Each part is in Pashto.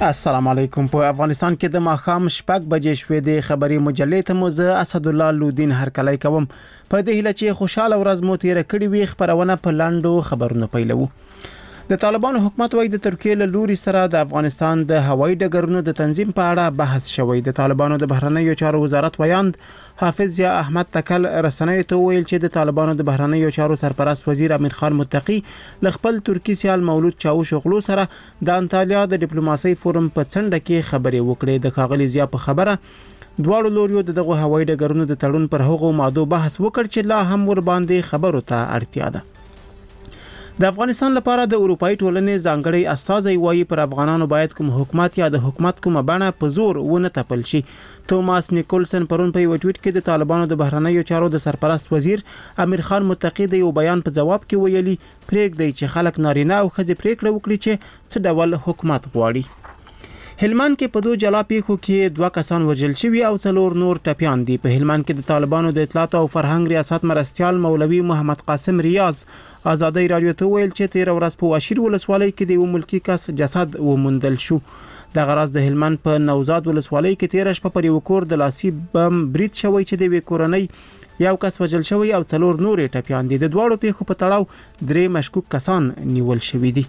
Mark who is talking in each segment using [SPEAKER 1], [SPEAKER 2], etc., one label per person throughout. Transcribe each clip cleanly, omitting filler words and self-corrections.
[SPEAKER 1] السلام علیکم. په افغانستان کې د ماښام شپږ بجې شوې د خبري مجلې ته مو زه اسد الله لودین هرکلی کوم. په دې هیله چې خوشاله ورځ مو تیر کړی وي خبرونه په لاندو خبرونه پیلو. د طالبانو حکومت وايي د ترکیې له لوري سره د افغانستان د هوایي ډګرونو د تنظیم په اړه بحث شوی. د طالبانو د بهرنیو چارو وزارت ویاند حافظ یا احمد تکل رسنیو ته ویل چې د طالبانو د بهرنیو چارو سرپرست وزیر امیر خان متقی له خپل ترکی سیال مولود چاوش اوغلو سره د انټالیا د ډیپلوماسي فورم په څنډه کې خبرې وکړې. د ښاغلي ضیا په خبره دواړو لوریو دغه هوایي ډګرونو د تړون پر هغو ماده بحث وکړ چې لا هم ور باندې خبرو ته اړتیا ده. د افغانستان لپاره د اروپאי ټولنې ځانګړي استازي وایي پر افغانانو باید کوم حکومت یا د حکومت کومه بڼه په زور ونه تپل شي. توماس نیکولسن پرون په یو ټویټ کې د طالبانو د بهرنیو چارو د سرپرست وزیر امیر خان متقی د یو بیان په جواب کې ویلي پرېږدي چې خلک نارینه او ښځې پریکړه وکړي چې څه ډول حکومت غواړي. هلمند کې په دوه جلا پیښو کې 2 کسان وژل شوي او 4 نور ټپيان دي. په هلمند کې د طالبانو د اطلاعات او فرهنګ ریاست مرستيال مولوي محمد قاسم ریاض آزادۍ رادیو ته ویل چې 13 ورځ په واشیر ولسوالۍ کې د یو ملکی کس جسد وموندل شو. د غراز د هلمند په نوزاد ولسوالۍ کې 13 شپه پر یو کور د لاسي بم برید شوی چې د وکورنۍ یو کس وژل شوی او 4 نور ټپيان دي. د دوړو پیښو په تړاو 3 مشکوک کسان نیول شوي دي.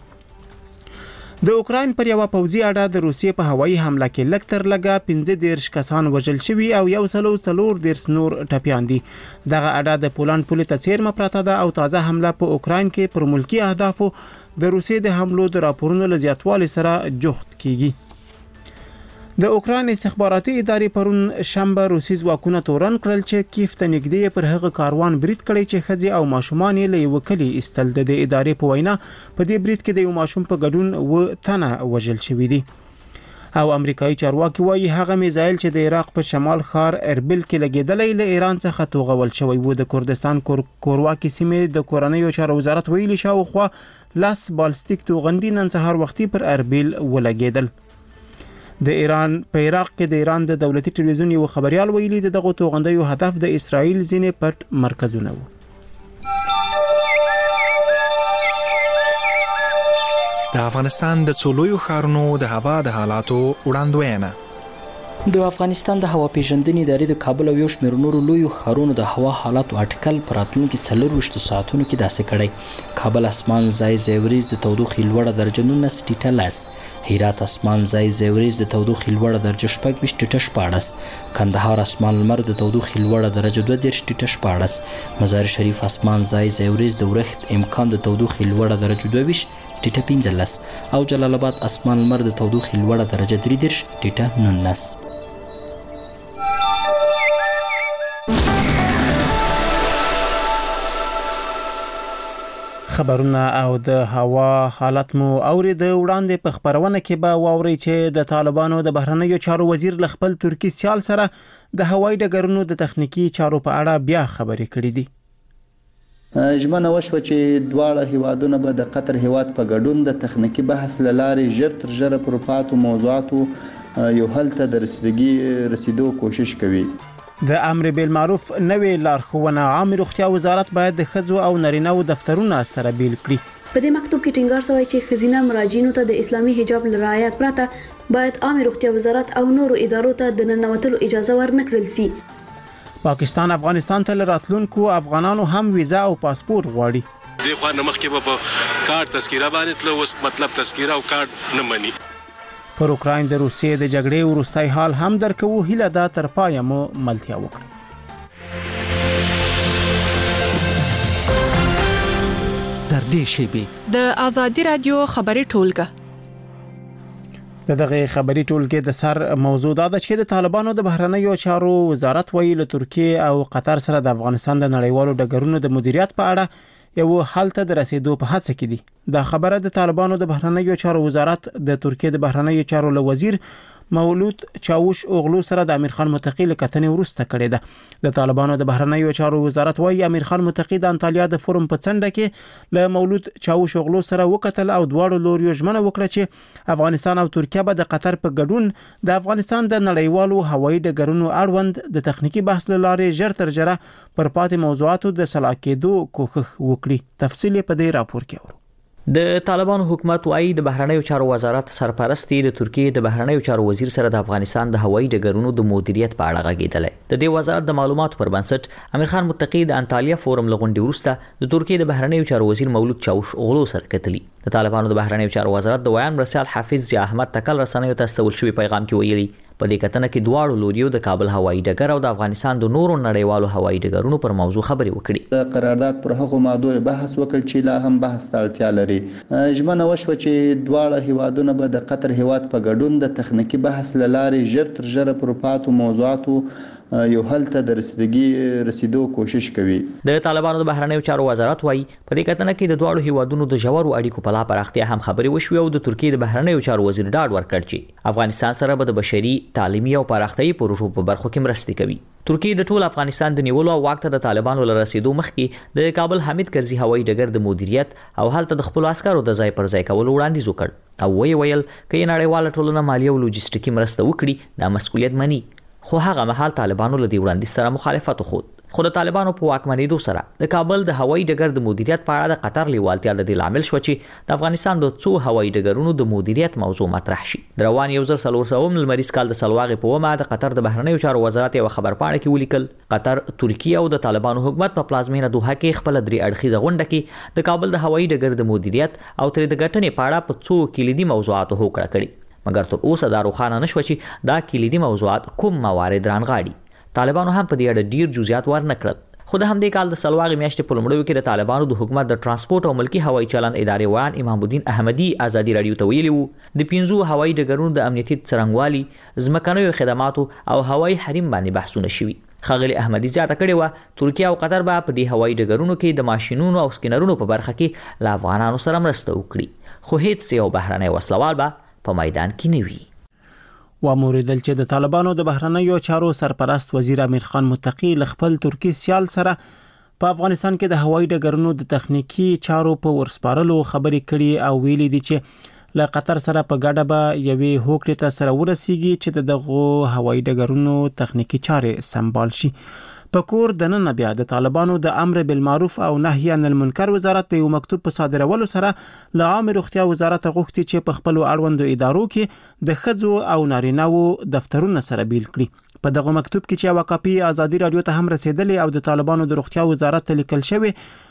[SPEAKER 1] د اوکراین پر یو پوځي اډه د روسیې په هوایي حمله کې لکتر لګا 15 کسان وژل شوي او یو سلور نور ټپيان دي. دغه اډه د پولند پولې ته څیرمه پراته ده او تازه حمله په اوکراین کې پر ملکی اهدافو د روسیې د حملو د راپورونو له زیاتوالي سره جوخت کیږي. د اوکراین استخباراتي ادارې پرون شنبه روسي ځواکونه تورن کړل چې کیف ته نږدې پر هغه کاروان برید کړی چې ښځې او ماشومان یې له یو کلی استل. د ادارې په وینا په دې برید کې د یو ماشوم په ګډون و تنه وژل شوی دی. او امریکایي چارواکي وایي هغه میزایل چې د عراق په شمال ښار اربیل کې لګیدلې له ایران څخه توغول شوی و. د کردستان کورواکي سیمې د کورنیو چارو وزارت ویلي شاوخوا 10 بالستیک توغندي نن سهار وختي پر اربیل ولګیدل. د ایران په عراق کې د ایران د دولتي ټلویزیون یو خبريال ویلي دغه توغندیو هدف د اسرائیل ځینې پټ مرکزونه وو.
[SPEAKER 2] د افغانستان د څولویو ښارونو د هوا د حالاتو وړاندوینه.
[SPEAKER 3] د افغانستان د هوا پیژندنې ادارې د کابل او یو شمېر نورو لویو ښارونو د هوا حالاتو اټکل پر راتلونکي 24 ساعتونو کې داسې کړی. کابل اسمان ځای ځای د تودوخې لوړه درجه 19 ټیټه لس، هرات اسمان ځای ځای د تودوخې لوړه درجه 14 ټیټه 14، کندهار اسمان لمر د تودوخې لوړه درجه 22 ټیټه 14، مزار شریف اسمان ځای ځای د ورښت امکان د تودوخې لوړه درجه 22 ټیټه 15 او جلال آباد اسمان لمر د تودوخې لوړه درجه 33 ټیټه 19.
[SPEAKER 1] خبرونه او د هوا حالت مو اورید. وړاندې په خبرونه کې به واوري چې د طالبانو د بهرنیو چارو وزیر ل خپل ترکی سیال سره د هوایي ډګرونو د تخنیکی چارو په اړه بیا خبرې کړې دي.
[SPEAKER 4] ژمنه وشوه چې دواړه هیوادونه به د قطر هیواد په ګډون د تخنیکی بحث لارې ژر تر ژره پر پاتو موضوعاتو یو حل ته د رسیدو کوشش کوي.
[SPEAKER 1] د امر بالمعروف نوې لارښوونه عامه روغتیا وزارت باید د ښځو او نارینه‌و دفترونه سره بیل کړي.
[SPEAKER 5] په دې مکتوب کې ټینګار شوی چې ښځینه مراجعینو ته د اسلامي حجاب رعایت پرته باید عامه روغتیا وزارت او نورو ادارو ته د ننوتلو اجازه ورنکړل شي.
[SPEAKER 1] پاکستان افغانستان ته راتلونکو افغانانو هم ویزا او پاسپورت غواړي.
[SPEAKER 6] د خو نمخ کې په کارت تذکره باندې تل اوس مطلب تذکره او کارت نه مني.
[SPEAKER 1] پر اوکراین د روسیې د جګړې وروستۍ حال هم درکو هیله ده تر پایه مو ملتیا وکړي.
[SPEAKER 7] در دې شیبي
[SPEAKER 8] د آزادي رادیو خبري ټولګه
[SPEAKER 1] دغه خبري ټولګه د سر موضوع ده چې د طالبانو د بهرنیو چارو وزارت ویلي له ترکیه او قطر سره د افغانستان د نړیوالو ډګرونو د مدیریت په اړه یو حل ته د رسیدو په هڅه کې دي. دا خبره د طالبانو د بهرنیو چارو وزارت د ترکیه د بهرنیو چارو له وزیر مولود چاوش اوغلو سره د امیر خان متقی له کتنې وروسته کړې ده. د طالبانو د بهرنیو چارو وزارت وايي امیر خان متقی د انټالیا د فورم په څنډه کې له مولود چاوش اوغلو سره وکتل او دواړو لوريو ژمنه وکړه چې افغانستان او ترکیه به د قطر په ګډون د افغانستان د نړیوالو هوایي ډګرونو اړوند د تخنیکی بحث لاره ژر تر ژره پر پاتې موضوعاتو د سلا کېدو کوښښ وکړي. تفصیل په دې راپور کې ورو.
[SPEAKER 9] د طالبانو حکومت وايي د بهرنیو چارو وزارت سرپرستی د ترکیه د بهرنیو چارو وزیر سره د افغانستان د هوایي ډګرونو د مدیریت په اړه غږیدل. د دې وزارت د معلوماتو پر بنسټ امیر خان متقی د انطالیا فورم لغونډې وروسته د ترکیه د بهرنیو چارو وزیر مولود چاوش اوغلو سره کتلی. د طالبانو د بهرنیو چارو وزارت د ویان مرسل حافظ ضیا احمد تکل رسنیو ته استول شوی پیغام کې ویلي په دې کتنه کې دواړو لوریو د کابل هوایي ډګر او د افغانستان د نورو نړیوالو هوایي ډګرونو پر موضوع خبرې وکړي.
[SPEAKER 4] د قرارداد پر هغو مادو بحث وکړ چې لا هم بحث ته اړتیا لري. ژمنه وشوه چې دواړه هیوادونه به د قطر هیواد په ګډون د تخنیکی بحث لارې ژر تر ژره پر پاتو موضوعاتو یو حل ته د رسیدو کوشش کوي.
[SPEAKER 9] د طالبانو د بهرنیو چارو وزارت وايي په دې کتنه کې د دواړو هیوادونو د ژورو اړیکو په لا پراختیا هم خبرې وشوې او د ترکیه د بهرنیو چارو وزیر ډاډ ورکړ چې افغانستان سره به د بشري، تعلیمي او پراختیايي پروژو په برخو کې مرستې کوي. ترکیه د ټول افغانستان د نیولو او واک ته د طالبانو له رسیدو مخکې د کابل حمید کرزي هوایي ډګر د مدیریت او هلته د خپل عسکرو د ځای پر ځای کولو وړاندیز وکړ او ویل چې نړیواله ټولنه مالي او لوجستیکي مرسته وکړي دا مسؤلیت مني. خو هغه مهال طالبانو له دې وړاندیز سره مخالفت وکړ. خو د طالبانو په واکمنېدو سره د کابل د هوایي ډګر د مدیریت په اړه د قطر لیوالتیا د دې لامل شو چې د افغانستان د څو هوایي ډګرونو د مدیریت موضوع مطرح شي. د روان 1400 لمریز کال د سلواغې په ومه د قطر د بهرنیو چارو وزارت یو خبرپاڼه کې ولیکل قطر، ترکیه او د طالبانو حکومت په پلازمینه دوحه کې خپل درې اړخیزه غونډه کې د کابل د هوایي ډګر د مدیریت او تر د ګټنې په اړه په څو کلیدي موضوعاتو هوکړه کړې. مګر تر اوسه دا روښانه نشو چې دا کلیدي موضوعات کوم موارد رانغاړي. طالبانو هم په دې اړه ډیر جزئیات ورنکړل. خو د همدې کال د سلواغې میاشتې په لومړیو کې د طالبانو د حکومت د ترانسپورت او ملکی هوایي چلند ادارې ویان امام الدین احمدي ازادي رادیو ته ویلي وو د 15 هوایي ډګرونو د امنیتي څرنګوالي، ځمکنیو خدماتو او هوایي حریم باندې بحثونه شوي. ښاغلي احمدي زیاته کړې وه ترکیه او قطر به په دې هوایي ډګرونو کې د ماشینونو او سکینرونو په برخه کې له افغانانو سره مرسته وکړي. خو هیڅ یو بهرنی وسلوال به په میدان کې نه وي.
[SPEAKER 1] وموریدل چې د طالبانو د بهرنیو چارو سرپرست وزیر امیر خان متقی ل خپل ترکی سیال سره په افغانستان کې د هوایي ډګرونو د تخنیکی چارو په ورسپارلو خبرې کړي او ویلي دي چې له قطر سره په ګډه به یوې هوکړې ته سره ورسیږي چې دغه هوایي ډګرونو تخنیکی چارې سمبال شي. په کور د نن بیا د طالبانو د امر بالمعروف او نهي عن المنکر وزارت یو مکتوب په صادرولو سره له عامه روغتیا وزارت غوښتي چې په خپل اړوندو ادارو کې د ښځو او نارینه‌و دفترونو سره بیل کړي. په دغه مکتوب کې چې یو کاپي ازادي رادیو ته هم رسیدلې او د طالبانو د روغتیا وزارت ته لیکل شوی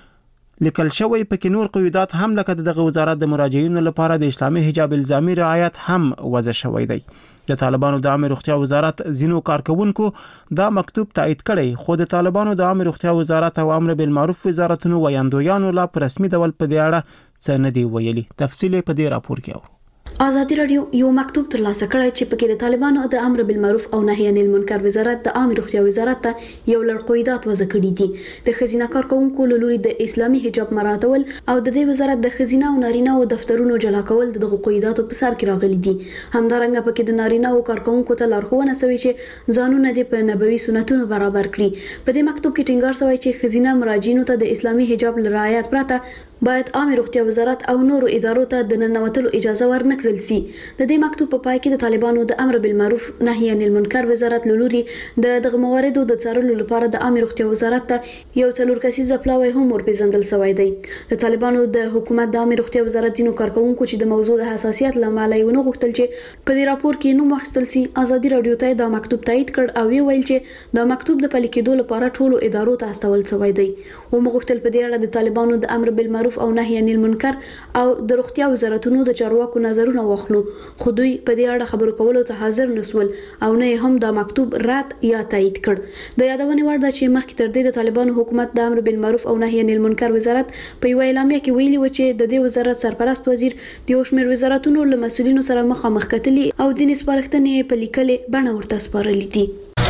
[SPEAKER 1] پکې نور قیودات هم لکه دغه وزارت د مراجعینو لپاره د اسلامي حجاب الزامي رعایت هم وضع شوی دی. د طالبانو د عامه روغتیا وزارت ځینو کارکونکو دا مکتوب تایید کړی خو د طالبانو د عامه روغتیا وزارت او امر بالمعروف وزارتونو ویاندویانو لا په رسمي ډول په دې اړه څه نه دی ویلي. تفصیل په دې راپور کې اورو.
[SPEAKER 5] ازادي رادیو یو مکتوب ترلاسه کړی چې پکې د طالبانو د امر بالمعروف او نهي عن المنکر وزارت د عامه روغتیا وزارت ته یو لړ قیودات وضع کړي دي. د خزینه کارکونکو له لوري د اسلامي حجاب مراعاتول او د دې وزارت د خزینه او نارینه او دفترونو جلا کول دغه قیوداتو په سر کې راغلي دي. همدارنګه پکې د نارینه او کارکونکو ته لارښوونه شوې چې ځانونه د په نبوي سنتونو برابر کړي. په دې مکتوب کې ټینګار شوی چې خزینه مراجعینو ته د اسلامي حجاب رعایت پرته باید عامه روغتیا وزارت او نورو ادارو ته د ننوتلو اجازه ورنکړل شي. د دې مکتوب په پای کې د طالبانو د امر بالمعروف نهي عن المنکر وزارت لوري دغه مواردو د څارلو لپاره د عامه روغتیا وزارت ته یو څلور کسیزه پلاوی هم ورپېژندل شوی دی. د طالبانو د حکومت د عامه روغتیا وزارت ځینو کارکونکو چې د موضوع د حساسیت لامل یې ونه غوښتل چې په دې راپور کې نوم واخیستل شي ازادي رادیو ته دا مکتوب تایید کړ او ویل چې دا مکتوب د پلي کېدو لپاره ټولو ادارو ته استول شوی دی. ومغوښتل په دې اړه د طالبانو د امر بالمعروف او نهي عن المنکر او د روغتیا وزارتونو د چارواکو نظرونه واخلو خو دوی په دې اړه خبرو کولو ته حاضر نسول او نه هم دا مکتوب رد یا تایید کړ. د یادونې وړ ده چې مخکې تر دې د طالبانو حکومت د امر بالمعروف او نهي عن المنکر وزارت په یو اعلامیه کې ویلي و چې د دې وزارت سرپرست وزیر د یو شمېر وزارتونو له مسؤلینو سره مخامخ کتلي او ځینې سپارښتنې په لیکلې بڼه ورته سپارلې دي.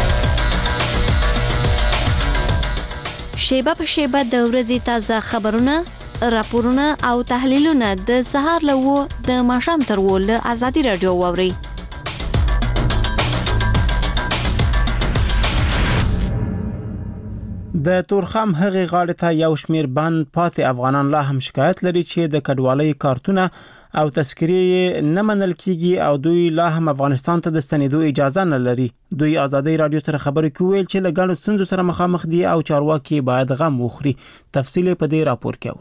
[SPEAKER 10] شیبه په شیبه د ورځې تازه خبرونه، راپورونه او تحلیلونه د سهار له د ماښام تر له ازادي رادیو واوري.
[SPEAKER 1] د تورخم هغې غاړې ته یو شمېر بند پاتې افغانان لا هم شکایت لري چې د کډوالۍ کارتونه او تذکرې نه منل کیږي او دوی لا هم افغانستان ته د ستنېدو اجازه نه لري. دوی ازادي رادیو سره خبرې کوي چې له ګڼو ستونزو سره مخامخ دي او چارواکي باید غم وخوري. تفصیل په دې راپور کې اورو.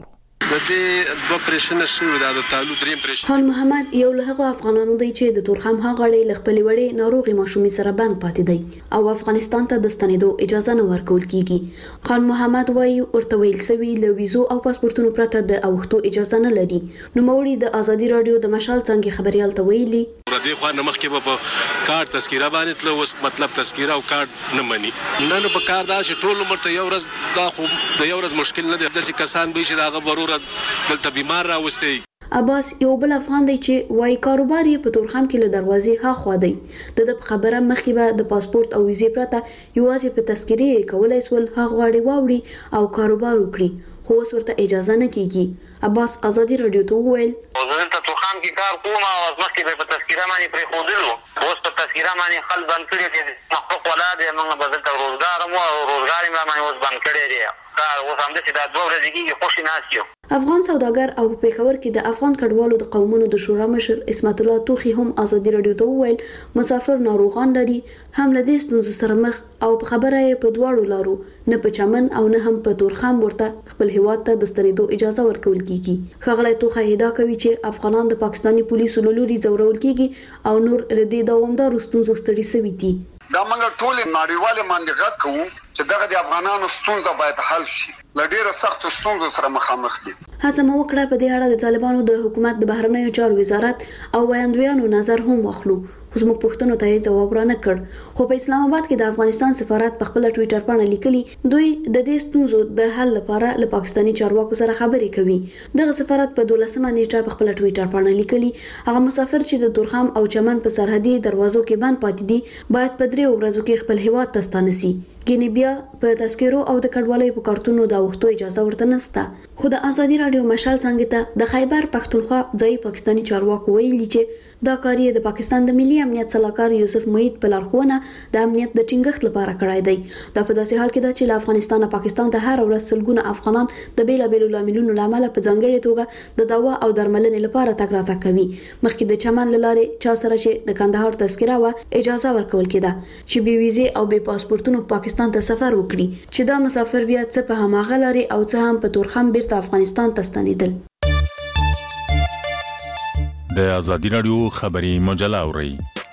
[SPEAKER 6] د دې دوه پرېشنه شوې ده د تعلق دریم پرېشنه.
[SPEAKER 5] خان محمد یو له هغو افغانانو دی چې د تورخم هغړې له خپلې وړې ناروغي ماشومې سره بند پاتې دی او افغانستان ته د ستنېدو اجازه نه ورکول کیږي. خان محمد وایي ورته ویل سوي له ویزو او پاسپورتونو پرته د اوښتو اجازه نه لري. نوموړي د ازادي رادیو د مشال څنګه خبريال ته ویلي
[SPEAKER 6] دې خو نه مخکې په کارت تذکره باندې تل اوس مطلب تذکره او کارت نه مني. نن په کار دا چې ټول عمر ته یو ورځ دا خو د یو ورځ مشکل نه دی. داسې کسان به چې دا غوړو دلته بیمار راوستي.
[SPEAKER 5] عباس یو بل افغان دی چې وای کاروبار یې په تورخم کې له دروازې ها خوا دی. د خبره مخکې به د پاسپورت او ویزې پرته یوازې په تذکره کولای سول هغه غواړي واوړي او کاروبار وکړي خو اوس ورته اجازه نه کیږي. عباس ازادي رادیو ته وویل
[SPEAKER 11] دلته تورخم کې کار کوم او مخکې په تذکره باندې پرې خودلو اوس په تذکره باندې خل بند کړی چې محقق ولادت موږ به دلته روزګار مو او روزګار یې باندې اوس بند کړی دی. اوس هم د دا دوه ورځې کې خوشی ناسیو.
[SPEAKER 5] افغان سوداګر او پیښور کې د افغان کډوالو د قومونو د شورا مشر اسمت الله توخي هم ازادي رادیو ته وویل مسافر ناروغان لري هم له دې ستونزو سره مخ او په خبره یې په دواړو لارو نه په چمن او نه هم په تورخم ورته خپل هیواد ته د ستنېدو اجازه ورکول کیږي. خغلی توخه هدا کوي چې افغانان د پاکستاني پولیسو لوري ځورول کیږي او نور ردی دوامدار ستونزو ستړي سوي دي.
[SPEAKER 12] دا موږ ټول نړیواله باندې غږ کوو چې دغه د افغانانو ستونزه باید حل شي. لډیره سخت ستونزو سره مخامخ دي.
[SPEAKER 5] هڅه مو وکړه په دې اړه د طالبانو د حکومت د بهرنیو چارو وزارت او ویاندویانو نظر هم واخلو. خو زموږ پوښتنو ته جواب را نه کړ. خو په اسلام آباد کې د افغانستان سفارت په خپل ټوئیټر باندې لیکلي دوی د دې ستونزو د حل لپاره له پاکستاني چارواکو سره خبرې کوي. دغه سفارت په 12 نیټه په خپل ټوئیټر باندې لیکلي هغه مسافر چې د تورخم او چمن په سرحدي دروازو کې بند پاتې دي باید په 3 ورځو کې خپل هیواد ته ستانسي. ګینه بیا په تذکرو او د کډوالۍ په کارتونو د وختو اجازه ورته نسته. خو د ازادي رادیو مشال څنګه ته د خیبر پښتونخوا ځای پاکستاني چارواکو ویلي چې دا کار یې د پاکستان د ملي امنیت صلاحکار یوسف موحد په لارښوونه د امنیت د ټینګښت لپاره کړای دی. دا په داسې حال کې ده چې له افغانستان نه پاکستان ته هر ورځ سلګونه افغانان د بیلابېلو لاملونو لامل په ځانګړي توګه د دوا او درملنې لپاره تګ راتګ کوي. مخکې د چمن لارې چا سره چې د کندهار تذکره و اجازه ورکول کېده چې بې ویزې او بې پاسپورتونو پاکستان ته سفر وکړي چې دا مسافر بیا څه په هماغه لارې او څه هم په تورخم بیرته افغانستان ته ستنېدل.
[SPEAKER 13] د ازادي رادیو خبري مجله اوري.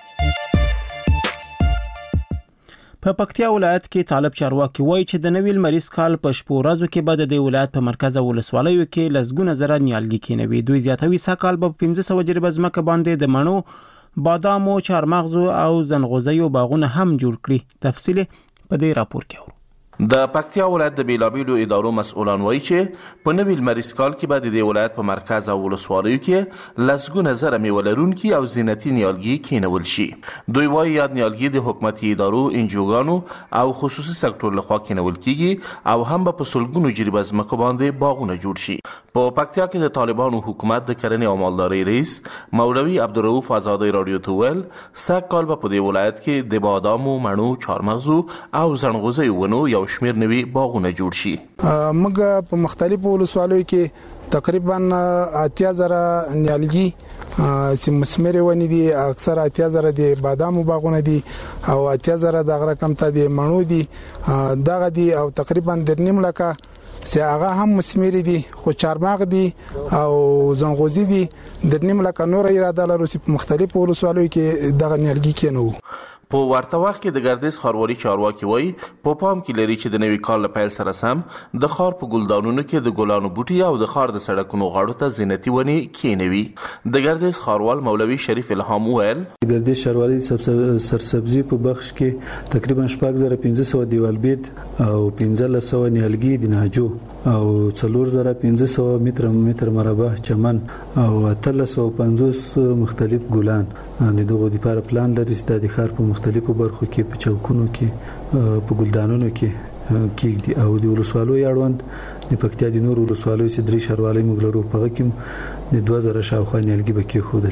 [SPEAKER 1] په پکتیا ولایت کې طالب چارواکي وایي چې د نویل مریض کال په شپو ورځو کې بعد د ولایت په مرکز ولسوالیو کې لسګونه زره نیالګي کېنوي. دوی زیاتوي سکهال په 1500 جریبه ځمکه باندې د مڼو، بادامو، چارمغزو او زنغوزیو باغونه هم جوړ کړي. تفصیل په دې راپور کې اورو.
[SPEAKER 14] د پکتیا ولایت د بیلابیلو ادارو مسؤلان وایي چې په نویل مریض کال کې به د ولایت په مرکز او ولسوالیو کې لسګونه زره میوه لرونکي او زینتي نیالګي کېنول شي. دوی وایي یاد نیالګي د حکومتي ادارو، انجوګانو او خصوصي سکتور لخوا کېنول کیږي او هم په سلګونو جریبه ځمکو باندې باغونه جوړ شي. په پکتیا کې د طالبانو حکومت د کرنې او مالدارۍ رئیس مولوي عبدالرؤف ازادي رادیو ته ویل سږ کال په دې ولایت کې د بادامو، مڼو، چارمغزو او زنغوزیو ونو یو شمیر نوي باغونه جوړ شي.
[SPEAKER 15] موږ په مختلفو ولسوالیو کې تقریبا 80,000 نیالګي چې مثمر ونې دي، اکثر 80,000 د بادامو باغونه دي او 80,000 د رقم ته د مڼو دي دغه دي او تقریبا 2.5 لکه چې هغه هم مثمر دي. خو چارمغز دي او زنغوزي دي 2.5 لکه نور اراده لرو چې په مختلفو ولسوالیو کې دغه نیالګي کېنو.
[SPEAKER 14] په ورته وخت کې د ګردیز ښاروالي چارواکي وایي په پام کې لري چې د نوي کال له پیل سره سم د ښار په ګلدانونو کې د ګلانو بوټي او د ښار د سړکونو غاړو ته زینتي ونې کېنوي. د ګردیز ښاروال مولوي شریف الهام وویل
[SPEAKER 16] د ګردیز ښاروالي سرسبزي په بخش کې تقریبا 6500 دیوالبید او 1500 نیالګي د ناجو او 4500 متر مربع چمن او 350 مختلف ګلان د دغه لپاره پلان لري چې د ښار په مختلفو برخو کې په چوکونو کې په ګلدانونو کې کېږدي او د ولسوالۍ اړوند د پکتیا د نور ولسوالۍ چې درې ښاروالۍ موږ لرو په هغه کې د 2000 شاوخوا نیالګي به کېښودل شي.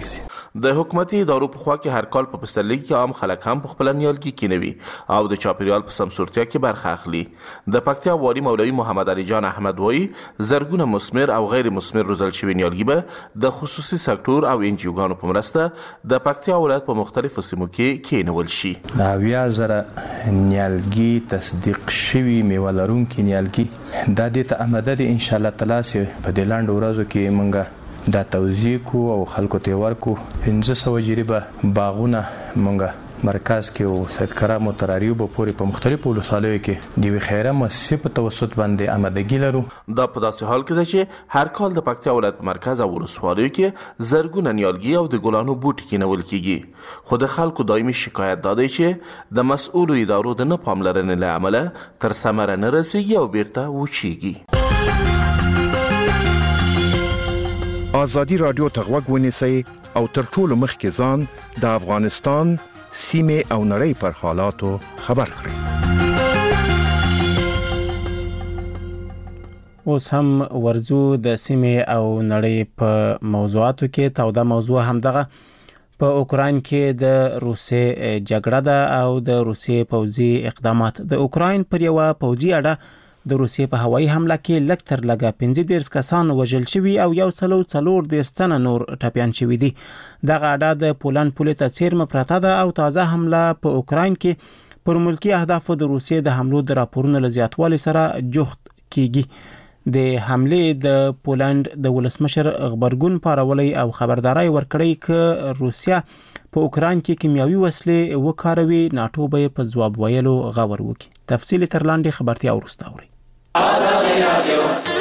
[SPEAKER 14] د حکومتي ادارو په خوا کې هر کال په پسرلي کې عام خلک هم په خپل نیالګي کینوي او د چاپیریال په سمسورتیا کې برخه اخلي. د پکتیا والي مولوي محمد علي جان احمد وایي زرګونه مثمر او غیر مثمر روزل شوي نیالګي به د خصوصي سکتور او انجیوګانو په مرسته د پکتیا ولایت په مختلفو سیمو کې کینول شي.
[SPEAKER 17] 90,000 نیالګي تصدیق شوي میوه لرونکي نیالګي دا دې ته آماده دي ان شاء الله تعالی چې په دې لاندو ورځو کې مونږ دا توزیع کو او خلکو ته ورکو. 500 جریبه باغونه مونږ مرکز کې او سید کرامو تراریو په پوری په مختلفو ولسوالیو کې د خیره مؤسسې په توسط باندې آمادګي لرو.
[SPEAKER 14] دا په داسې حال کې ده چې هر کال د پکتیا ولایت په مرکز او ولسوالیو کې زرګونه نیالګي او د ګلانو بوټي کینول کیږي. خو د خلکو دایمي شکایت دا دی چې د مسؤلو ادارو د نه پاملرنې له امله تر ثمره نه رسیږي او بیرته وچیږي.
[SPEAKER 18] آزادی رادیو ته غوږ ونیسئ او تر ټولو مخکې ځان د افغانستان سیمې او نړۍ پر حالاتو خبر کړئ.
[SPEAKER 1] اوس هم ورځو د سیمې او نړۍ په موضوعاتو کې. توده موضوع هم دغه په اوکراین کې د روسیې جګړه ده او د روسیې پوځي اقدامات. د اوکراین پر یو پوځي اډه د روسیې په هوایي حمله کې لږ تر لږه 15 کسان وژل شوي او 140 تنه نور ټپیان شوي دي. دغه اډه د پولند پولې ته څیرمه پرته ده او تازه حمله په اوکراین کې پر ملکی اهدافو د روسیې د حملو د راپورونو له زیاتوالي سره جوخت کیږي. د حملې د پولند د ولسمشر غبرګون پارولی او خبرداري ورکړی ک روسیا په اوکراین کې کیمیاوي وسلې وکاروي ناتو به په ځواب ویلو غور وکړي. تفصیل تر لاندې خبرتیا ورسته اوري. آزادی رادیو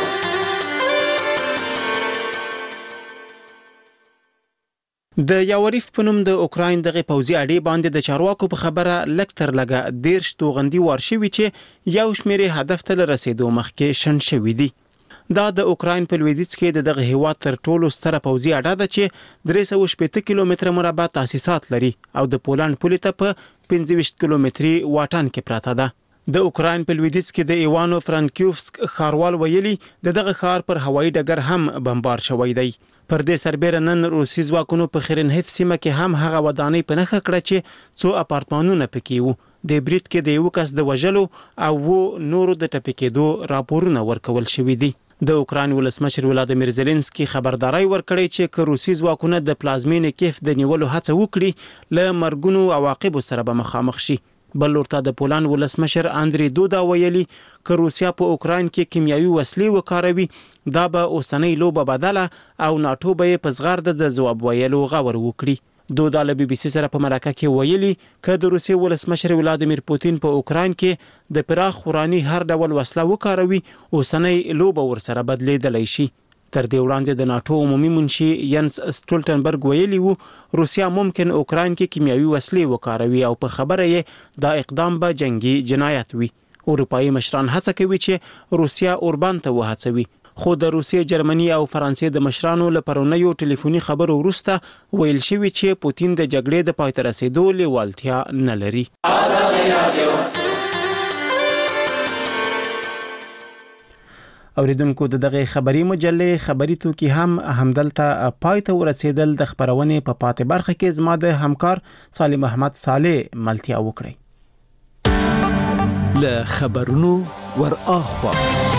[SPEAKER 1] د یاوریف په نوم د اوکراین دغه پوځي اډې باندې د چارواکو په خبره لږ تر لږه 10 توغندي وار شوي چې یو شمېر هدف ته رسیدو مخکې شن شوي دي. دا د اوکراین په لویدیځ کې دغه هیواد تر ټولو ستره پوځي اډه ده چې 360 کیلومتره مربع تاسیسات لري او د پولند پولې ته په 25 کیلومتري واټن کې پراته ده. د اوکراین په لویدیځ کې د ایوانو فرانکیوفسک ښاروال ویلي دغه ښار پر هوایي ډګر هم بمبار شوی دی. پر دې سربېره نن روسي ځواکونو په خرنهف سیمه کې هم هغه ودانۍ په نښه کړه چې څو اپارتمانونه پکې وو. د بریټ کې د یو کس د وژلو او نورو د ټپي کېدو راپورونه ورکول شوي دي. د اوکراین ولسمشر ولادیمیر زيلنسکي خبرداري ورکړی چې که روسي ځواکونه د پلازمینې کیف د نیولو هڅه وکړي له مرګونو عواقبو سره به مخامخ شي. بل ورته د پولند ولسمشر اندری دودا ویلي که روسیا په اوکراین کې کیمیاوي وسلې وکاروي دا به اوسنۍ لوبه بدله او ناتو به په زغرد د ځواب ویلو غور وکړي. دودا له بي بي سي سره په مرکه کې ویلي که د روسیې ولسمشر ولادیمیر پوتین په اوکراین کې د پراخ خوراني هر ډول وسله وکاروي اوسنۍ لوبه ورسره بدلیدلی شي. تر دې وړاندې د ناتو عمومي منشي ینس سټولټنبرګ ویلي وو روسیا ممکن اوکراین کې کیمیاوي وسلې وکاروي او په خبره یې دا اقدام به جنگي جنایت وي. اروپایي مشران هڅه کوي چې روسیا اوربان ته وهڅوي خو د روسیې جرمني او فرانسې د مشرانو له پرونیو ټلیفوني خبرو وروسته ویل شوی چې پوتین د جګړې د پای ته رسیدو لیوالتیا نه لري. اوریدونکو دغه خبري مجلې خبري توکي هم همدلته پای ته ورسېدل. د خبرونه په پاتې برخه کې زما د همکار سالم احمد صالح ملتیا وکړي.
[SPEAKER 7] له خبرونو ور اخوا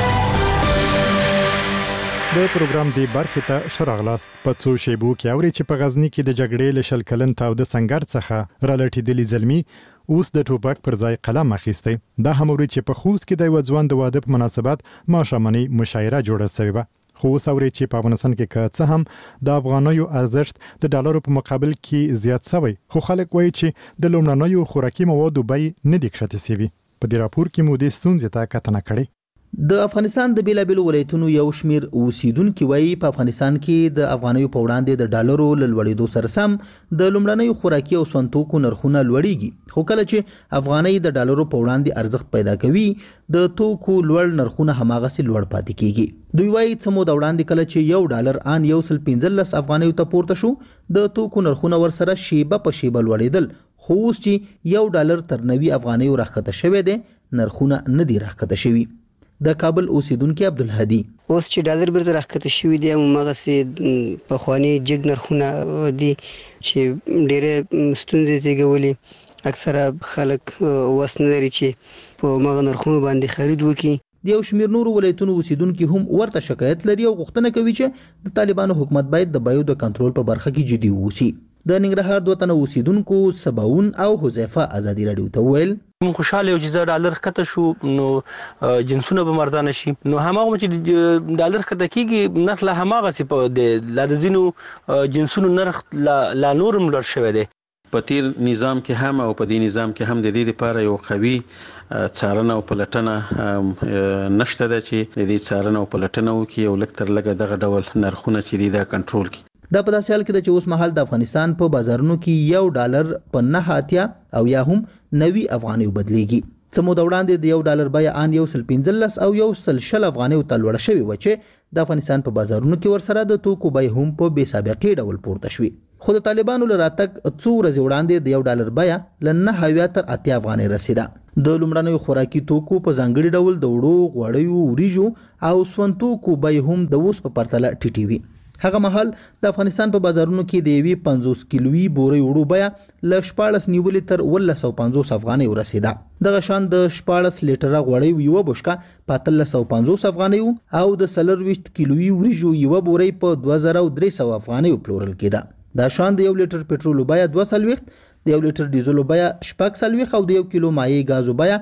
[SPEAKER 19] د پروګرام دی برخه ته شراغلاست په څو شیبو کې اوري چې په غزنی کې د جګړې له شل کلن تاو د سنگر څخه رالټېدلې زلمی اوس د ټوپک پر ځای قلم اخیسته. دا هم اوري چې په خوست کې د وځوان د واده په مناسبت ماشامنی مشاعره جوړه شوې و. خو اوس اوري چې په افغانستان کې که څه هم د افغانیو ارزښت د ډالرو په مقابل کې زیات شوی خو خلک وایي چې د لومړنیو خوراکي موادو بیې نه دي کښته شوي. په دې راپور کې مو د ستونزې ته کتنه کړې.
[SPEAKER 20] د افغانستان د بیلابیلو ولایتونو یو شمیر اوسیدونکو وایي په افغانستان کې د افغانیو په وړاندې د ډالرو لوړېدو سره سم د لومړنیو خوراکي او سنتوکو نرخونه لوړیږي. خو کله چې افغاني د ډالرو په وړاندې ارزښت پیدا کوي د توکو لوړ نرخونه هماغسې لوړ پاتې کیږي. دوی وایي چې مو د وړاندې کله چې یو ډالر ان 115 افغانیو ته پورته شو د توکو نرخونه ورسره شیبه په شیبه لوړېدل. خو اوس چې یو ډالر تر 90 افغانیو راښکته شوی دی نرخونه نه دي راښکته شوي. د کابل اوسیدونکو عبدالهادي
[SPEAKER 21] اوس چې ډالر بیرته راکته شوی دی مغه سي په خواني جګ نرخونه دي چې ډېره ستونزې زیږولې اکثره خلک وسنه لري چې په مغه نرخونو باندې خرید وکړي
[SPEAKER 20] د یو شمېر نورو ولایتونو اوسیدونکو هم ورته شکایت لري او غوښتنه کوي چې د طالبانو حکومت باید د بیو د کنټرول په برخه کې جدي ووسی د ننګرهار دوه تنه اوسیدونکو سباون او حذیفه ازادي رادیو ته ویل
[SPEAKER 22] موږ خوشاله یو چې ډالر کته شو نو جنسونه به مرزانه شي نو هماغه چې ډالر کته کیږي نرخ له هماغه سي په د لادزینو جنسونو نرخ لا نورم لړ شوی دی
[SPEAKER 23] په تیر نظام کې هم او په دې نظام کې هم د دې لپاره یو قوي څارنه او پلټنه نشته ده چې د دې څارنه او پلټنه وکړي او لکه تر لږه دغه ډول نرخونه چې دا کنټرول کړي
[SPEAKER 20] دا په داسې حال کې چې اوس مهال د افغانستان په بازارونو کې $1 په 9 او یا هم 90 افغانۍ بدلیږي څمو د وړاندې د $1 بیه ان 115 او 110 افغانۍ ته لوړ شوی و چې د افغانستان په بازارونو کې ورسره د توکو بیه هم په بې سابقې ډول پورته شوی خو د طالبانو لراتک څو ورځې وړاندې د $1 بیه ل 9 تر 8 افغانۍ رسیده د لومړنیو خوراکي توکو په ځانګړي ډول د وړو غوړیو وریجو او سونتوکو بیه هم د اوس په پرتله ټیټي وي هغه مهال د افغانستان په بازارونو کې د یوې 50 کیلوي بوري وړو بیه ل 14 نیولې تر 150 افغانۍ ورسیده دغه شان د 14 لیټره غوړی یو بشکا په 350 افغانۍ او د 23 کیلوي وریجو یو بوري په 2300 افغانۍ پلورل کېده دا شان د 1 لیټر پټرول بیه 240 د 1 لیټر ډیزل بیه 440 او د 1 کیلو مایع غاز بیه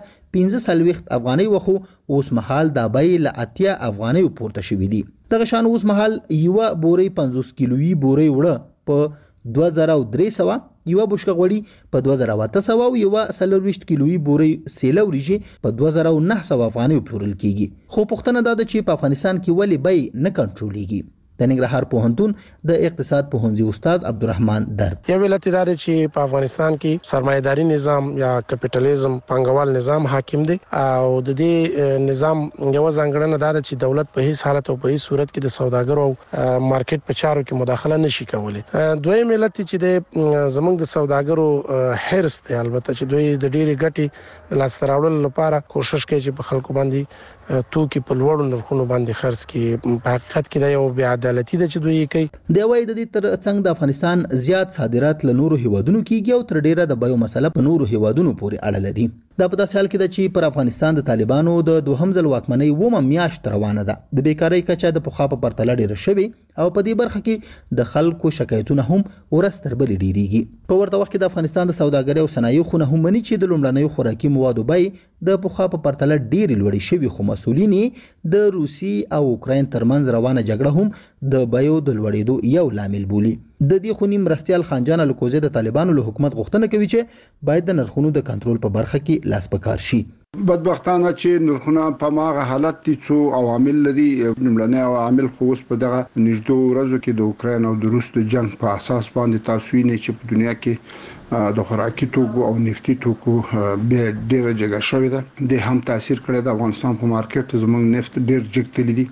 [SPEAKER 20] 15 افغانۍ وخو اوس مهال د بیه ل 8 افغانۍ پورته شوې دي دغه شان اوس مهال یو بوري 50 کیلوي بوري وړه په 2300 یو بشکه غوړي په 2800 او یو 23 کیلوي بوري سیله وریجې په 2900 افغانۍ پلورل کیږي خو پښتنه دا ده چې په افغانستان کې ولی بیه نه کنټرولېږي د ننګرهار پوهنتون د اقتصاد پوهنځي استاد عبدالرحمن درد
[SPEAKER 24] یو علت دا چې په افغانستان کې سرمایداري نظام یا کپټالیزم پنګوال نظام حاکم دی او د دې نظام یو ځانګړنه دا ده چې دولت په هیڅ حالت او په هیڅ صورت کې د سوداګرو او مارکیټ په چارو کې مداخله نشي کولای دویم علت چې د زمونږ د سوداګرو حرص دی البته چې دوی د ډېری ګټې لاس راوړل لپاره کوشش کوي چې په خلکو باندې توکي په لوړو نرخونو باندې خرڅ کړي په حقیقت کې دا یو بې عدالتي ده چې دوی کوي
[SPEAKER 20] د وای د دې تر څنګ د افغانستان زیات صادرات له نورو هیوادونو کیږي او تر ډیره د بیو مسله په نورو هیوادونو پورې اړه لري دا په داسې حال کې ده چې پر افغانستان د طالبانو د دوهم ځل واکمنۍ ومه میاشت روانه ده د بیکاری کچه د پخوا په پرتله ډیره شوې او په دې برخه کې د خلکو شکایتونه هم ورستر بل ډیریږي په ورته وخت کې د افغانستان د سوداګرۍ او صنایعو خونه هم مني چې د لومړنیو خوراکي موادو بیې د پخوا په پرتله ډیرې لوړې شوې خو مسؤلین د روسي او اوکراین ترمنځ روانه جګړه هم د بیو د لوړېدو یو لامل بولي د دې خونی مرستيال خانجان الکوزي د طالبانو له حکومت غوښتنه کوي چې باید د نرخونو د کنټرول په برخه کې لاس پکار شي
[SPEAKER 25] بدبختانه چې نرخونه په ماغه حالت دي څو عوامل لري نملنه عوامل خو اوس په دغه نږدې ورځو کې د اوکراین او د روس د جنگ په اساس باندې تاسو نه چې په دنیا کې د خوراکي توکو او نفتي توکو به ډیره جګه شوې ده د هم تاثیر کړی د افغانستان په مارکیټ زموږ نفت ډیر جګتلی دي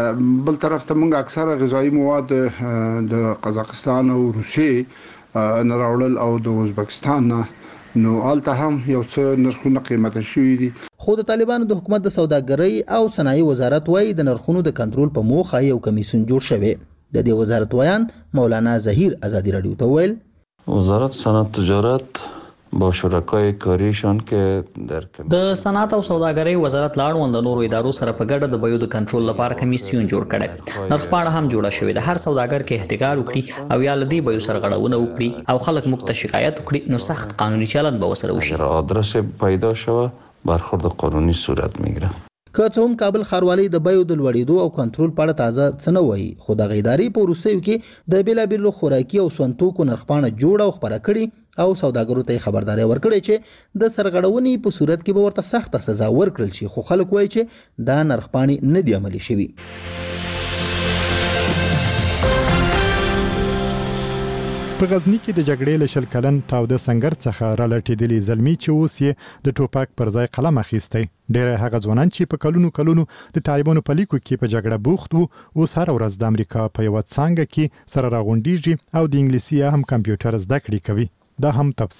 [SPEAKER 25] بل طرف ته موږ اکثره غذایی مواد د قزاقستان او روسیې نه راوړل او د ازبکستان نه نو الته هم یو څه نرخونه قیمته شوې دي
[SPEAKER 20] خو د طالبانو د حکومت د سوداګرۍ او صنایع وزارت وايي د نرخونو د کنټرول په موخه یو کمیسیون جوړ شوی د دې وزارت ویان مولانا ظهیر ازادي رادیو ته ویل
[SPEAKER 26] وزارت صنعت تجارت با شرکای کاریشان که در
[SPEAKER 9] د صنعت او سوداګرۍ وزارت لاړوند د نورو ادارو سره په ګډه د بیو د کنټرول لپاره کمیسیون جوړ کړي نرخ پاڼه هم جوړه شوې ده هر سوداګر کې احتکار وکړي او یا لدی بیو سره غړونه وکړي او خلک مخ ته شکایت وکړي نو سخت قانوني چلند به وسره وشي
[SPEAKER 26] آدرس پیدا شوه برخورد قانوني صورت میگیره
[SPEAKER 20] که څه هم کابل ښاروالۍ د بیو د لوړېدو او کنټرول په اړه تازه څه نه وایي خو د غیداري په وروستیو کې د بیلابیلو خوراکي او سونتوکو نرخپاڼه جوړه او خپره کړي او سوداګرو ته خبرداري ورکړي چې د سرغړونې په صورت کې به ورته سخته سزا ورکړل شي خو خلک وایي چې دا نرخپاڼې نه دي عملي شوي
[SPEAKER 19] په غزنی کې د جګړې له شل کلن تاوده سنگر څخه رالټېدلې زلمی چې اوس یې د ټوپک پر ځای قلم اخیستی ډېر هغه ځوانان چې په کلونو د طالبانو په لیکو کې په جګړه بوخت وو اوس هر ورځ د امریکا په یو څنګه کې سره راغونډيږي او د انګلیسي هم کمپیوټر زده کړې کوي دا هم تفصیل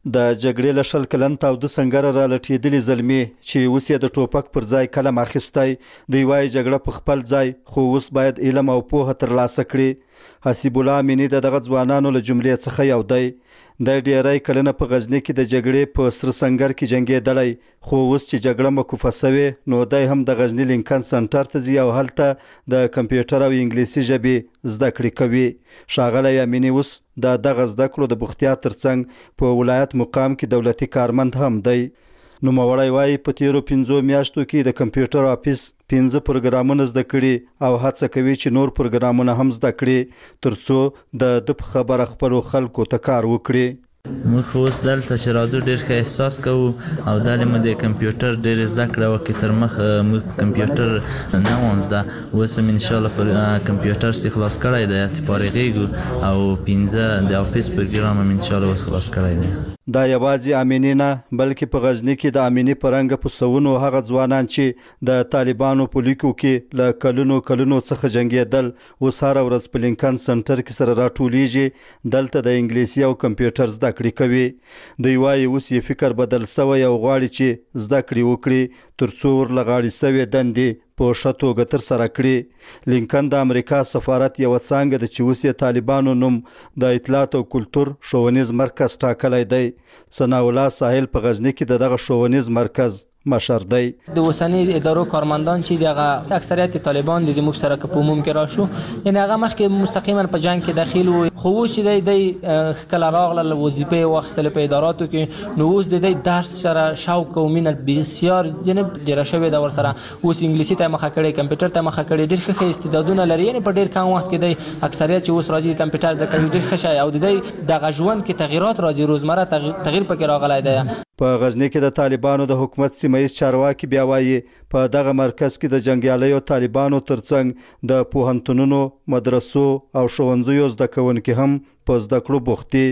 [SPEAKER 2] د جګړې له 20 کلن تاوده سنګره را لټېدلې زلمي چې اوس یې د ټوپک پر ځای قلم اخیستی دی وایي جګړه په خپل ځای خو اوس باید علم او پوهه ترلاسه کړي. حسیب الله امینی دغه ځوانانو له جملې څخه یو دی. د ډیری کلنه په غزنی کې د جګړې په سر سنگر کې جنگېدلی خو اوس چې جګړه مکوفه سوې نو دی هم د غزنی لینکن سنټر ته ځي او هلته د کمپیوټر او انګلیسي ژبې زده کړې کوي. ښاغلی امینی اوس د دغه زده کړو د بوختیا ترڅنګ په ولایت مقام کې دولتي کارمند هم دی. نوموړی وایي په تیرو 5 میاشتو کې د کمپیوټر آفیس 15 پروګرامونه زده کړي او هڅه کوي چې نور پروګرامونه هم زده کړي ترڅو د خبره خپلو خلکو ته کار وکړي.
[SPEAKER 3] موږ اوس دلته چې راځو ډېر ښه احساس کوو او دلته مو د کمپیوټر ډېر زده کړه وکړې تر مخه موږ کمپیوټر نه وو زده اوس هم انشاءالله پر کمپیوټر سي خلاص کړی دی چې فارغېږو او 15 د آفیس پروګرام هم انشاءالله اوس خلاص کړی دی.
[SPEAKER 2] دا یوازې امینی نه بلکې په غزنی کې د امینی پرنګ په سونو هغه ځوانان چې د طالبانو په لیکو کې له کلونو څخه جنگېدل اوس هره ورځ په لینکن سنټر کې سره راټولیږي دلته د انګلیسي او کمپیوټر زده کړې کوي. دوی وایي اوس یې فکر بدل سوی او غواړي چې زده کړې وکړي ترڅو ورلغاړې سوې دندې په ښه توګه ترسره کړي. لینکن د امریکا سفارت یوه څانګه ده چې اوس یې طالبانو نوم د اطلاعات او کلتور ښوونیز مرکز ټاکلی دی. ثناء الله ساحل په غزنی کې دغه ښوونیز مرکز مشر دی.
[SPEAKER 4] د اوسنی ادارو کارمندان چې دغه اکثریت طالبان د موږ سره په عموم کې راشو یعنی هغه مخکې مستقیما په جنگ کې داخل وو خو چې د کله راغله وظیفه واخیستل په اداراتو کې نو اوس د درس سره شوق او مینه بسیار جنب ډیر شوی دا ور سره اوس انګلیسي ته مخه کړي کمپیوټر ته مخه کړي ډیر ښه استعدادونه لري یعنی په ډیر کم وخت کې د اکثریت چې اوس راځي کمپیوټر زده کوي ډیر ښه شي او د ژوند کې تغیرات راځي روزمره تغییر پکې راغلی دی.
[SPEAKER 2] په غزنی کې د طالبانو د حکومت سیمایي چارواکي بیا وایي په دغه مرکز کې د جنګیالیو طالبانو ترڅنګ د پوهنتونونو مدرسو او ښوونځیو زده کوونکي هم په زده کړو بوخت دي.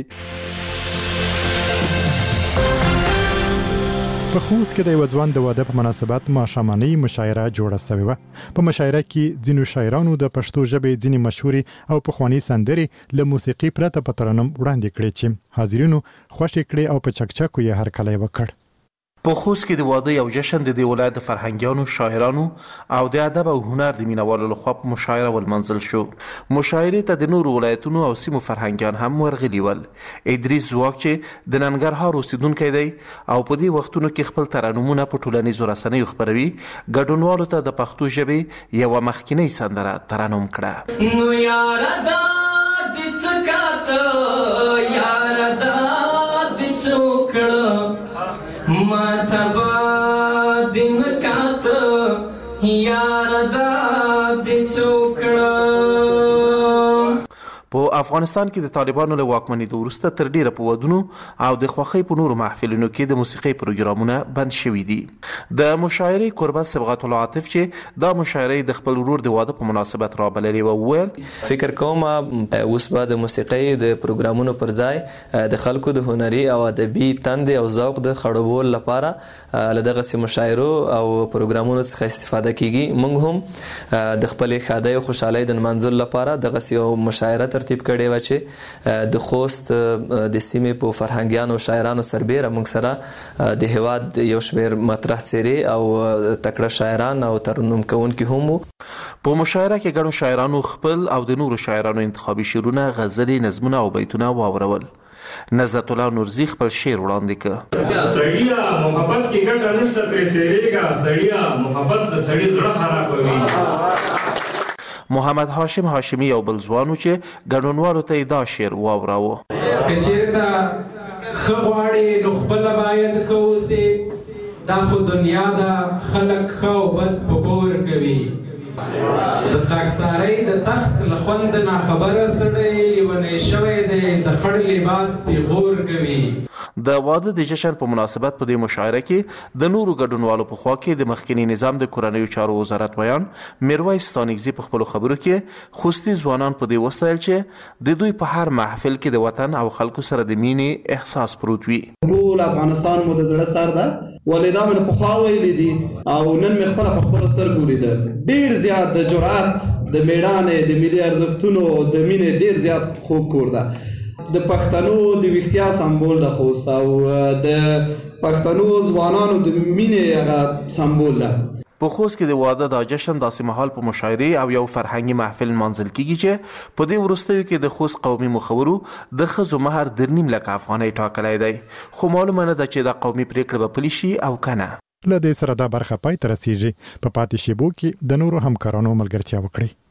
[SPEAKER 19] په خوست کې د یو ځوان د واده په مناسبت ماښامنۍ مشاعره جوړه شوې وه. په مشاعره کې ځینو شاعرانو د پښتو ژبې ځینې مشهورې او پخوانۍ سندرې له موسیقي پرته په ترنم وړاندې کړې چې حاضرینو خوښې کړې او په چکچکو یې هرکلی وکړ.
[SPEAKER 14] په خوست کې د واده یو جشن د دې ولایت د فرهنګیانو شاعرانو او د ادب او هنر د مینوالو لخوا په مشاعره ولمنځل شو. مشاعرې ته د نورو ولایتونو او سیمو فرهنګیان هم ورغلي ول. ادریس زواک چې د ننګرهار اوسیدونکی دی او په دې وختونو کې خپل ترنمونه په ټولنیزو رسنیو خپروي ګډونوالو ته د پښتو ژبې یوه مخکینۍ سندره ترنم کړه.
[SPEAKER 6] نو یاره دا د څه کاته یاره دا د څه وکړه ماتبا دین کاته یاره دا د څه وکړه.
[SPEAKER 14] په افغانستان کې د طالبانو له واکمنېدو وروسته تر ډیره په ودونو او د خوښۍ په نورو محفلونو کې د موسیقۍ پروګرامونه بند شوي دي. د مشاعرې کوربه صبغت الله عاطف چې دا مشاعرې د خپل ورور د واده په مناسبت رابللې و وویل
[SPEAKER 8] فکر کوم اوس به د موسیقۍ د پروګرامونو پر ځای د خلکو د هنري او ادبي تندې او ذوق د خړوبولو لپاره له دغسې مشاعرو او پروګرامونو څخه استفاده کیږي. موږ هم د خپلې ښادۍ او خوشحالۍ د نمانځلو لپاره دغسې یو مشاعره ترتیب کړې وه چې د خوست د سیمې په فرهنګیانو او شاعرانو سربیره موږ سره د هیواد یو شمېر مطرح څېرې او تکړه شاعران او ترنم کوونکي هم وو.
[SPEAKER 14] په مشاعره کې ګڼو شاعرانو خپل او د نورو شاعرانو انتخابي شعرونه، غزلې، نظمونه او بیتونه واورول. نزت الله نورزي خپل شعر وړاندې کړ.
[SPEAKER 10] سړیا محبت کې ګټه نشته ترې تېرېږه، سړیا محبت د سړي زړه خرابوي.
[SPEAKER 14] محمد هاشم هاشمي یو بل ځوان و چې ګډونوالو ته یې دا شعر واوراوه.
[SPEAKER 27] که چېرته ښه غواړې نو خپله باید ښه اوسې، دا خو دنیا ده خلک ښه او بد په پور کوي. د خاکسارۍ د تخت له خوند ناخبره سړی لیونی شوی دی، د خړ لباس پیغور کوي.
[SPEAKER 14] د واده د جشن په مناسبت په دې مشاعره کې د نورو ګډونوالو په خوا کې د مخکني نظام د کورنیو چارو وزارت ویان میرویس ستانکزي په خپلو خبرو کې خوستي ځوانان په دې وستایل چې د دوی په هر محفل کې د وطن او خلکو سره د مینې احساس پروت وي.
[SPEAKER 28] ټول افغانستان مو د زړه سر ده، ولې دا مې پخوا ویلي دي او نن مې خپله په خپلو سترګو لیدل. ډېر زیات د جرأت، د میړانې، د ملي ارزښتونو د مینې ډېر زیات خوږ کور ده. د پښتنو د ویښتیا سمبول د خوست او د پښتنو ځوانانو د مینې هغه سمبول ده.
[SPEAKER 14] په خوست کې د واده د جشن داسې مهال په مشاعرې او یو فرهنګي محفل منځل کیږي چې په دې وروستیو کې د خوست قومي مخورو د ښځو مهر 2.5 لک افغانۍ ټاکلی دی، خو معلومه نه ده چې دا قومي پریکړه به پلي شي او کنه.
[SPEAKER 19] له دې سره دا برخه پای ته رسیږي. په پاتې شیبو کې د نورو همکارانو ملګرتیا وکړئ.